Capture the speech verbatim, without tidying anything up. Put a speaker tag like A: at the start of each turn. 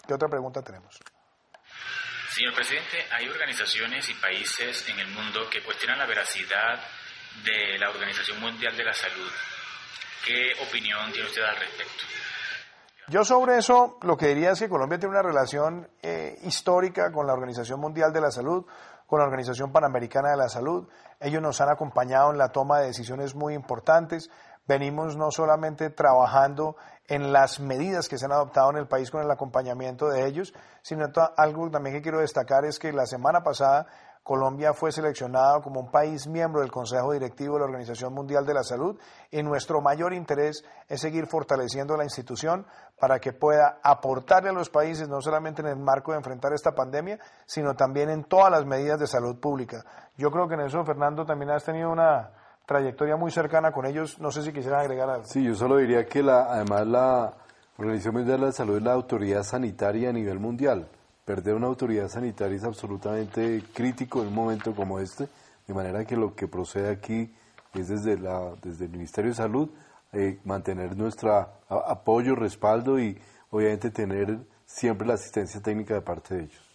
A: ¿Qué otra pregunta tenemos?
B: Señor presidente, hay organizaciones y países en el mundo que cuestionan la veracidad de la Organización Mundial de la Salud. ¿Qué opinión tiene usted al respecto?
A: Yo sobre eso lo que diría es que Colombia tiene una relación eh, histórica con la Organización Mundial de la Salud, con la Organización Panamericana de la Salud. Ellos nos han acompañado en la toma de decisiones muy importantes. Venimos no solamente trabajando en las medidas que se han adoptado en el país con el acompañamiento de ellos, sino algo también que quiero destacar es que la semana pasada Colombia fue seleccionado como un país miembro del Consejo Directivo de la Organización Mundial de la Salud y nuestro mayor interés es seguir fortaleciendo la institución para que pueda aportarle a los países no solamente en el marco de enfrentar esta pandemia, sino también en todas las medidas de salud pública. Yo creo que en eso, Fernando, también has tenido una trayectoria muy cercana con ellos. No sé si quisieran agregar algo.
C: Sí, yo solo diría que la, además la Organización Mundial de la Salud es la autoridad sanitaria a nivel mundial. Perder una autoridad sanitaria es absolutamente crítico en un momento como este, de manera que lo que procede aquí es desde, la, desde el Ministerio de Salud eh, mantener nuestro apoyo, respaldo y obviamente tener siempre la asistencia técnica de parte de ellos.